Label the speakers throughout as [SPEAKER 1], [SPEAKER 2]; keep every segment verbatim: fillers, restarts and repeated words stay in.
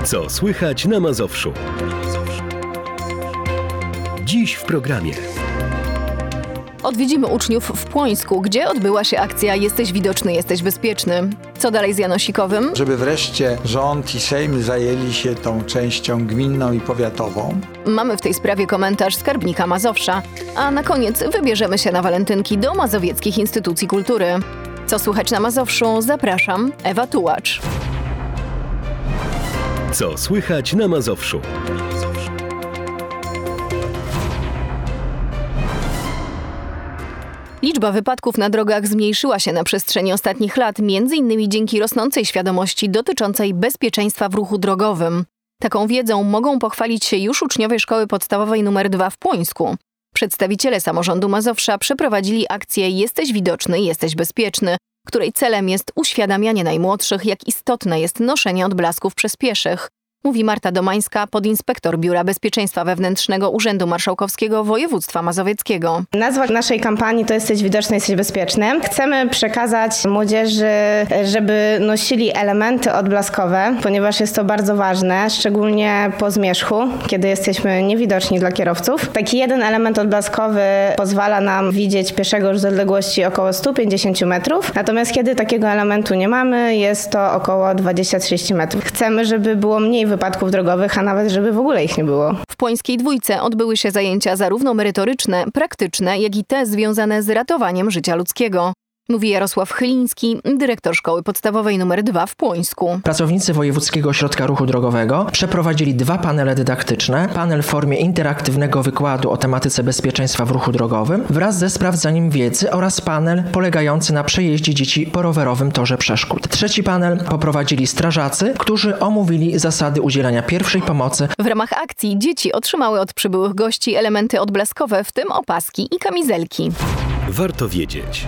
[SPEAKER 1] Co słychać na Mazowszu? Dziś w programie.
[SPEAKER 2] Odwiedzimy uczniów w Płońsku, gdzie odbyła się akcja Jesteś widoczny, jesteś bezpieczny. Co dalej z Janosikowym?
[SPEAKER 3] Żeby wreszcie rząd i Sejm zajęli się tą częścią gminną i powiatową.
[SPEAKER 2] Mamy w tej sprawie komentarz skarbnika Mazowsza, a na koniec wybierzemy się na walentynki do mazowieckich instytucji kultury. Co słychać na Mazowszu? Zapraszam, Ewa Tułacz.
[SPEAKER 1] Co słychać na Mazowszu?
[SPEAKER 2] Liczba wypadków na drogach zmniejszyła się na przestrzeni ostatnich lat, między innymi dzięki rosnącej świadomości dotyczącej bezpieczeństwa w ruchu drogowym. Taką wiedzą mogą pochwalić się już uczniowie Szkoły Podstawowej numer dwa w Płońsku. Przedstawiciele samorządu Mazowsza przeprowadzili akcję Jesteś widoczny, jesteś bezpieczny, której celem jest uświadamianie najmłodszych, jak istotne jest noszenie odblasków przez pieszych. Mówi Marta Domańska, podinspektor Biura Bezpieczeństwa Wewnętrznego Urzędu Marszałkowskiego Województwa Mazowieckiego.
[SPEAKER 4] Nazwa naszej kampanii to Jesteś widoczny, jesteś bezpieczny. Chcemy przekazać młodzieży, żeby nosili elementy odblaskowe, ponieważ jest to bardzo ważne, szczególnie po zmierzchu, kiedy jesteśmy niewidoczni dla kierowców. Taki jeden element odblaskowy pozwala nam widzieć pieszego już z odległości około sto pięćdziesiąt metrów, natomiast kiedy takiego elementu nie mamy, jest to około dwadzieścia trzydzieści metrów. Chcemy, żeby było mniej wypadków drogowych, a nawet żeby w ogóle ich nie było.
[SPEAKER 2] W Płońskiej Dwójce odbyły się zajęcia zarówno merytoryczne, praktyczne, jak i te związane z ratowaniem życia ludzkiego. Mówi Jarosław Chyliński, dyrektor Szkoły Podstawowej numer dwa w Płońsku.
[SPEAKER 5] Pracownicy Wojewódzkiego Ośrodka Ruchu Drogowego przeprowadzili dwa panele dydaktyczne. Panel w formie interaktywnego wykładu o tematyce bezpieczeństwa w ruchu drogowym wraz ze sprawdzaniem wiedzy oraz panel polegający na przejeździe dzieci po rowerowym torze przeszkód. Trzeci panel poprowadzili strażacy, którzy omówili zasady udzielania pierwszej pomocy.
[SPEAKER 2] W ramach akcji dzieci otrzymały od przybyłych gości elementy odblaskowe, w tym opaski i kamizelki.
[SPEAKER 1] Warto wiedzieć.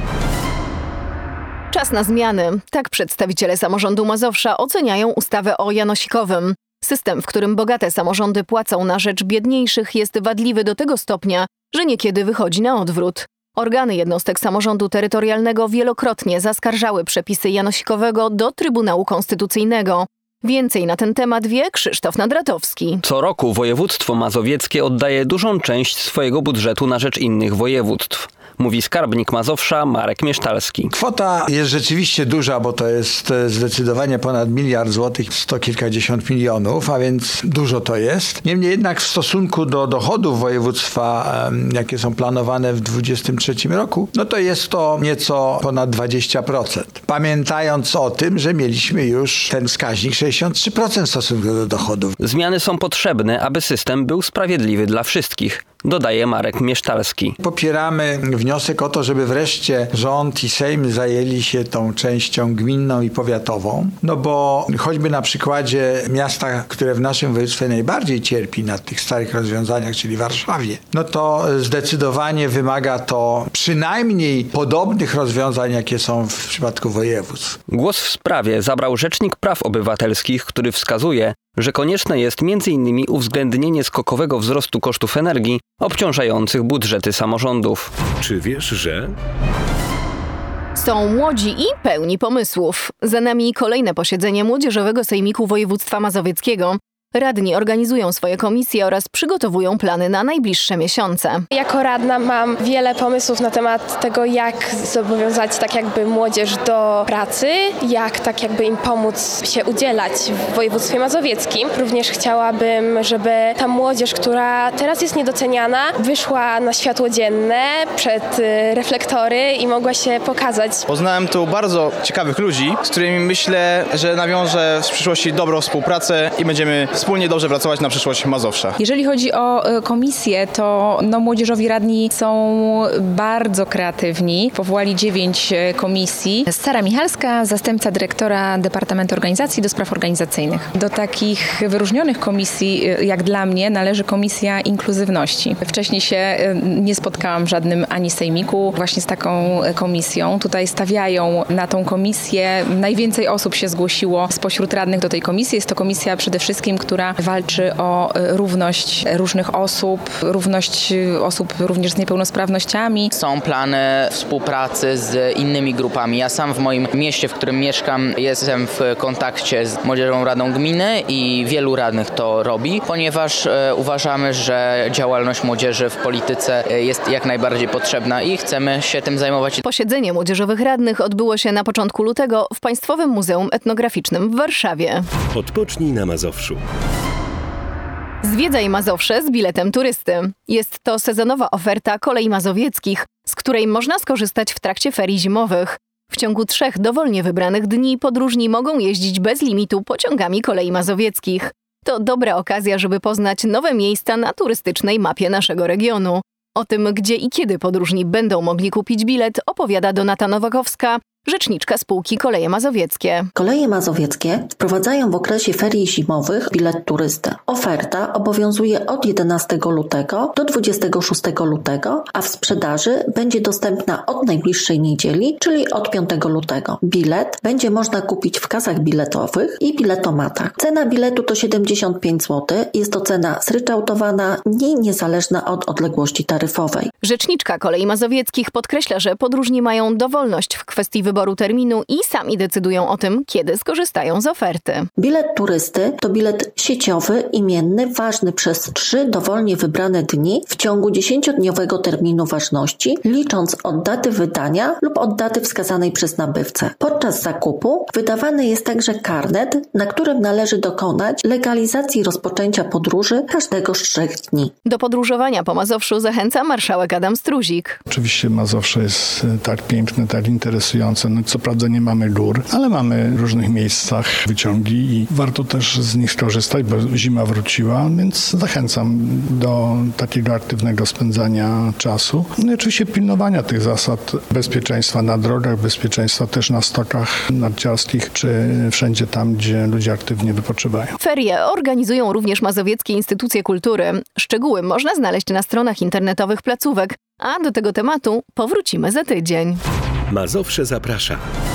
[SPEAKER 2] Czas na zmiany. Tak przedstawiciele samorządu Mazowsza oceniają ustawę o Janosikowym. System, w którym bogate samorządy płacą na rzecz biedniejszych, jest wadliwy do tego stopnia, że niekiedy wychodzi na odwrót. Organy jednostek samorządu terytorialnego wielokrotnie zaskarżały przepisy Janosikowego do Trybunału Konstytucyjnego. Więcej na ten temat wie Krzysztof Nadratowski.
[SPEAKER 6] Co roku województwo mazowieckie oddaje dużą część swojego budżetu na rzecz innych województw. Mówi skarbnik Mazowsza Marek Miesztalski.
[SPEAKER 3] Kwota jest rzeczywiście duża, bo to jest zdecydowanie ponad miliard złotych, sto kilkadziesiąt milionów, a więc dużo to jest. Niemniej jednak w stosunku do dochodów województwa, jakie są planowane w dwudziestym trzecim roku, no to jest to nieco ponad dwadzieścia procent. Pamiętając o tym, że mieliśmy już ten wskaźnik sześćdziesiąt trzy procent w stosunku do dochodów.
[SPEAKER 6] Zmiany są potrzebne, aby system był sprawiedliwy dla wszystkich, dodaje Marek Miesztalski.
[SPEAKER 3] Popieramy wniosek o to, żeby wreszcie rząd i Sejm zajęli się tą częścią gminną i powiatową, no bo choćby na przykładzie miasta, które w naszym województwie najbardziej cierpi na tych starych rozwiązaniach, czyli Warszawie, no to zdecydowanie wymaga to przynajmniej podobnych rozwiązań, jakie są w przypadku województw.
[SPEAKER 6] Głos w sprawie zabrał Rzecznik Praw Obywatelskich, który wskazuje, że konieczne jest między innymi uwzględnienie skokowego wzrostu kosztów energii obciążających budżety samorządów.
[SPEAKER 1] Czy wiesz, że...
[SPEAKER 2] Są młodzi i pełni pomysłów. Za nami kolejne posiedzenie Młodzieżowego Sejmiku Województwa Mazowieckiego. Radni organizują swoje komisje oraz przygotowują plany na najbliższe miesiące.
[SPEAKER 7] Jako radna mam wiele pomysłów na temat tego, jak zobowiązać tak jakby młodzież do pracy, jak tak jakby im pomóc się udzielać w województwie mazowieckim. Również chciałabym, żeby ta młodzież, która teraz jest niedoceniana, wyszła na światło dzienne przed reflektory i mogła się pokazać.
[SPEAKER 8] Poznałem tu bardzo ciekawych ludzi, z którymi myślę, że nawiążę w przyszłości dobrą współpracę i będziemy wspólnie dobrze pracować na przyszłość Mazowsza.
[SPEAKER 9] Jeżeli chodzi o komisję, to no, młodzieżowi radni są bardzo kreatywni. Powołali dziewięć komisji. Sara Michalska, zastępca dyrektora Departamentu Organizacji do Spraw Organizacyjnych. Do takich wyróżnionych komisji, jak dla mnie, należy Komisja Inkluzywności. Wcześniej się nie spotkałam w żadnym ani sejmiku właśnie z taką komisją. Tutaj stawiają na tą komisję. Najwięcej osób się zgłosiło spośród radnych do tej komisji. Jest to komisja przede wszystkim, która która walczy o równość różnych osób, równość osób również z niepełnosprawnościami.
[SPEAKER 10] Są plany współpracy z innymi grupami. Ja sam w moim mieście, w którym mieszkam, jestem w kontakcie z Młodzieżową Radą Gminy i wielu radnych to robi, ponieważ e, uważamy, że działalność młodzieży w polityce jest jak najbardziej potrzebna i chcemy się tym zajmować.
[SPEAKER 2] Posiedzenie młodzieżowych radnych odbyło się na początku lutego w Państwowym Muzeum Etnograficznym w Warszawie.
[SPEAKER 1] Odpocznij na Mazowszu.
[SPEAKER 2] Zwiedzaj Mazowsze z biletem turysty. Jest to sezonowa oferta kolei mazowieckich, z której można skorzystać w trakcie ferii zimowych. W ciągu trzech dowolnie wybranych dni podróżni mogą jeździć bez limitu pociągami kolei mazowieckich. To dobra okazja, żeby poznać nowe miejsca na turystycznej mapie naszego regionu. O tym, gdzie i kiedy podróżni będą mogli kupić bilet, opowiada Donata Nowakowska, rzeczniczka spółki Koleje Mazowieckie.
[SPEAKER 11] Koleje Mazowieckie wprowadzają w okresie ferii zimowych bilet turysty. Oferta obowiązuje od jedenastego lutego do dwudziestego szóstego lutego, a w sprzedaży będzie dostępna od najbliższej niedzieli, czyli od piątego lutego. Bilet będzie można kupić w kasach biletowych i biletomatach. Cena biletu to siedemdziesiąt pięć złotych. Jest to cena zryczałtowana i niezależna od odległości taryfowej.
[SPEAKER 2] Rzeczniczka Kolei Mazowieckich podkreśla, że podróżni mają dowolność w kwestii wyboru terminu i sami decydują o tym, kiedy skorzystają z oferty.
[SPEAKER 11] Bilet turysty to bilet sieciowy, imienny, ważny przez trzy dowolnie wybrane dni w ciągu dziesięciodniowego terminu ważności, licząc od daty wydania lub od daty wskazanej przez nabywcę. Podczas zakupu wydawany jest także karnet, na którym należy dokonać legalizacji rozpoczęcia podróży każdego z trzech dni.
[SPEAKER 2] Do podróżowania po Mazowszu zachęca marszałek Adam Struzik.
[SPEAKER 12] Oczywiście Mazowsze jest tak piękne, tak interesujące. No, co prawda nie mamy gór, ale mamy w różnych miejscach wyciągi i warto też z nich skorzystać, bo zima wróciła, więc zachęcam do takiego aktywnego spędzania czasu. No i oczywiście pilnowania tych zasad bezpieczeństwa na drogach, bezpieczeństwa też na stokach narciarskich, czy wszędzie tam, gdzie ludzie aktywnie wypoczywają.
[SPEAKER 2] Ferie organizują również mazowieckie instytucje kultury. Szczegóły można znaleźć na stronach internetowych placówek, a do tego tematu powrócimy za tydzień.
[SPEAKER 1] Mazowsze zaprasza.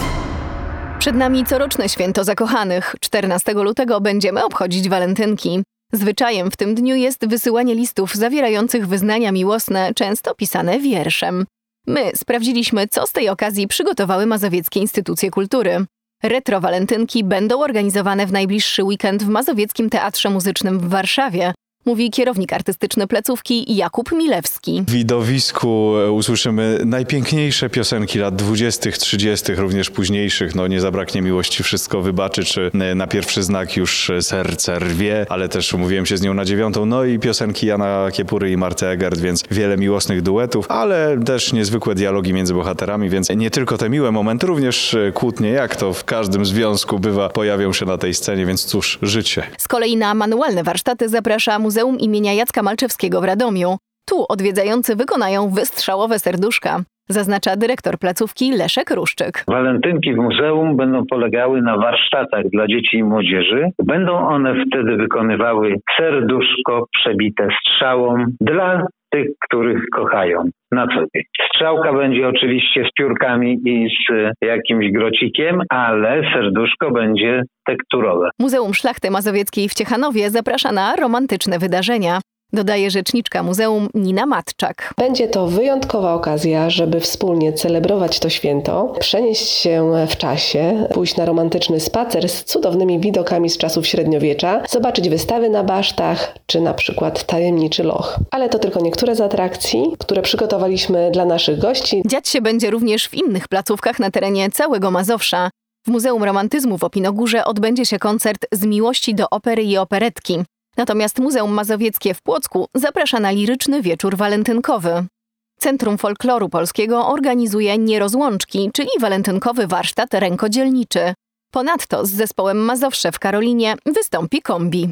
[SPEAKER 2] Przed nami coroczne święto zakochanych. czternastego lutego będziemy obchodzić walentynki. Zwyczajem w tym dniu jest wysyłanie listów zawierających wyznania miłosne, często pisane wierszem. My sprawdziliśmy, co z tej okazji przygotowały mazowieckie instytucje kultury. Retro walentynki będą organizowane w najbliższy weekend w Mazowieckim Teatrze Muzycznym w Warszawie, mówi kierownik artystyczny placówki Jakub Milewski.
[SPEAKER 13] W widowisku usłyszymy najpiękniejsze piosenki lat dwudziestych, trzydziestych, również późniejszych. No nie zabraknie miłości, wszystko wybaczy, czy na pierwszy znak już serce rwie, ale też umówiłem się z nią na dziewiątą. No i piosenki Jana Kiepury i Marty Egert, więc wiele miłosnych duetów, ale też niezwykłe dialogi między bohaterami, więc nie tylko te miłe momenty, również kłótnie, jak to w każdym związku bywa, pojawią się na tej scenie, więc cóż, życie.
[SPEAKER 2] Z kolei na manualne warsztaty zaprasza Muzeum imienia Jacka Malczewskiego w Radomiu. Tu odwiedzający wykonają wystrzałowe serduszka, zaznacza dyrektor placówki Leszek Ruszczyk.
[SPEAKER 14] Walentynki w muzeum będą polegały na warsztatach dla dzieci i młodzieży. Będą one wtedy wykonywały serduszko przebite strzałą dla tych, których kochają na co dzień. Strzałka będzie oczywiście z piórkami i z jakimś grocikiem, ale serduszko będzie tekturowe.
[SPEAKER 2] Muzeum Szlachty Mazowieckiej w Ciechanowie zaprasza na romantyczne wydarzenia, dodaje rzeczniczka muzeum Nina Matczak.
[SPEAKER 15] Będzie to wyjątkowa okazja, żeby wspólnie celebrować to święto, przenieść się w czasie, pójść na romantyczny spacer z cudownymi widokami z czasów średniowiecza, zobaczyć wystawy na basztach, czy na przykład tajemniczy loch. Ale to tylko niektóre z atrakcji, które przygotowaliśmy dla naszych gości.
[SPEAKER 2] Dziać się będzie również w innych placówkach na terenie całego Mazowsza. W Muzeum Romantyzmu w Opinogórze odbędzie się koncert Z miłości do opery i operetki. Natomiast Muzeum Mazowieckie w Płocku zaprasza na liryczny wieczór walentynkowy. Centrum Folkloru Polskiego organizuje Nierozłączki, czyli walentynkowy warsztat rękodzielniczy. Ponadto z zespołem Mazowsze w Karolinie wystąpi kombi.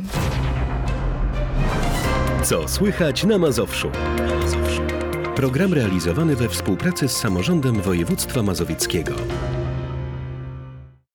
[SPEAKER 1] Co słychać na Mazowszu? Program realizowany we współpracy z Samorządem Województwa Mazowieckiego.